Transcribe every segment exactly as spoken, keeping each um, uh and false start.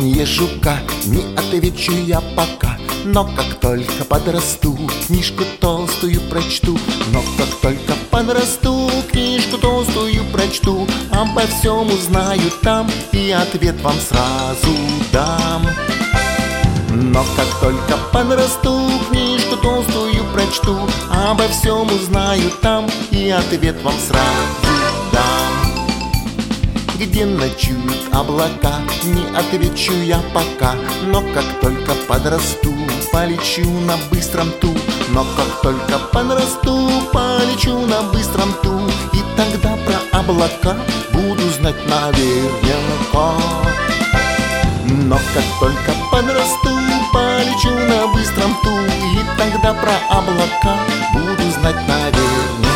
плавание жука не отвечу я пока. Но как только подрасту, книжку толстую прочту. Но как только подрасту, книжку толстую прочту. Обо всем узнаю там и ответ вам сразу дам. Но как только подрасту, книжку толстую прочту. Обо всем узнаю там и ответ вам сразу дам. Где ночуют облака, не отвечу я пока. Но как только подрасту, полечу на быстром ту. Но как только подрасту, полечу на быстром ту. И тогда про облака буду знать наверняка. Но как только подрасту, полечу на быстром ту. И тогда про облака буду знать наверняка.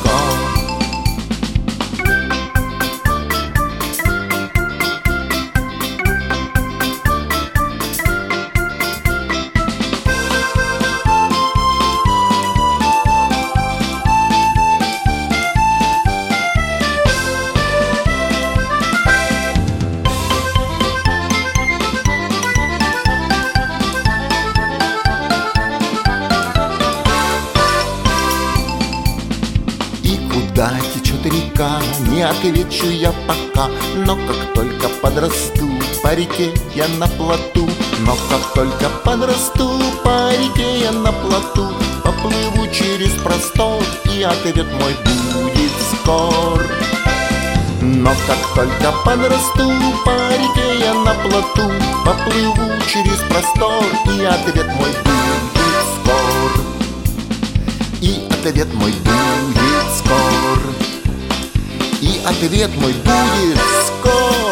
Куда течет река, не отвечу я пока. Но как только подрасту, по реке я на плоту. Но как только подрасту, по реке я на плоту. Поплыву через простор, и ответ мой будет скор. Но как только подрасту, по реке я на плоту. Поплыву через простор, и ответ мой будет скор. И ответ мой будет скор. И ответ мой будет скор.